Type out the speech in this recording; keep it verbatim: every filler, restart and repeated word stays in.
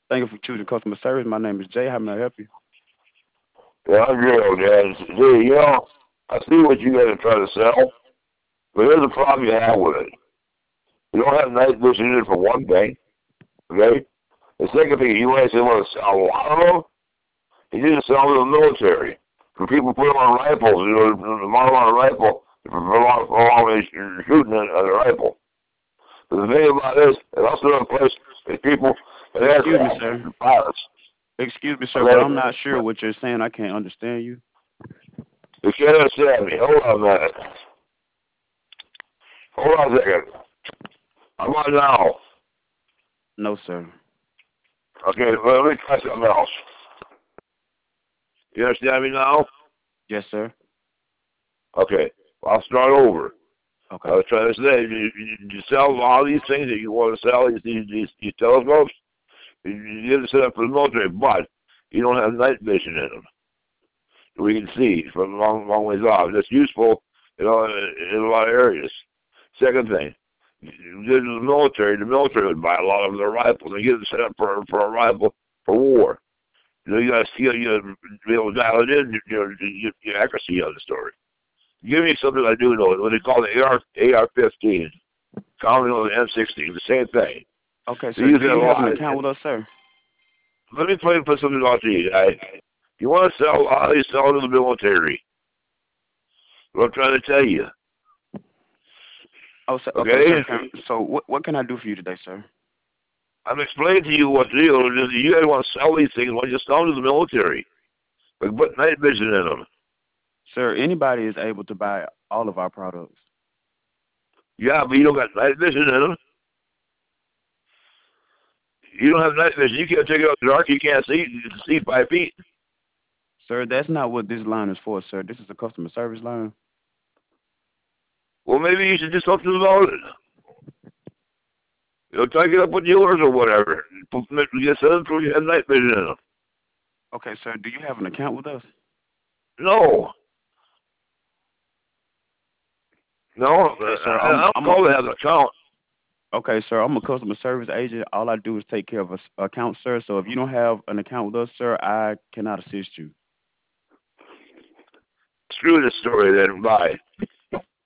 Thank you for choosing customer service. My name is Jay. How may I help you? Yeah, I'm Gerald, guys. See, you know, I see what you guys are trying to sell, but here's the problem you have with it. You don't have night vision in it for one thing, okay? The second thing, you want to want to sell a lot of them, you need to sell them to the military. For people put them on rifles, you know, the model on a rifle, for long, for long shooting on a rifle. But the thing about this, it also in place is people that Excuse me, have sir. pilots, Excuse me, sir, but I'm okay? not sure what you're saying. I can't understand you. You can't understand me. Hold on a minute. Hold on a second. I'm on now. No, sir. Okay, well, let me try something else. You understand me now? Yes, sir. Okay, well, I'll start over. I Okay. was trying to say, you, you, you sell all these things that you want to sell, these, these, these, these telescopes, you, you get it set up for the military, but you don't have night vision in them. We can see from a long, long ways off. That's useful, you know, in, in a lot of areas. Second thing, you get to the military, the military would buy a lot of their rifles and get it set up for, for a rifle for war. You know, you got to see, you got to be able to dial it in, you know, your, your accuracy on the story. Give me something I do know, what they call the A R, A R fifteen, commonly known as M sixteen, the same thing. Okay, They sir. use Do that a you have an lot. account with us, sir? Let me play put something on to you, guys. You want to sell, how you sell to the military. What I'm trying to tell you. Oh, sir. Okay, sir. Okay? Can, so what what can I do for you today, sir? I'm explaining to you what to do. You guys want to sell these things, why don't you sell them to the military? Like put night vision in them. Sir, anybody is able to buy all of our products. Yeah, but you don't got night vision in them. You don't have night vision. You can't take it out in the dark. You can't see. You can see five feet. Sir, that's not what this line is for, sir. This is a customer service line. Well, maybe you should do something about it. You know, take it up with dealers or whatever. You sell them till you have night vision in them. Okay, sir. Do you have an account with us? No. No. Okay, sir. I, I I'm don't I'm a call it have an account. okay, sir. I'm a customer service agent. All I do is take care of a s- account, sir. So if you don't have an account with us, sir, I cannot assist you. Screw this story then. Bye.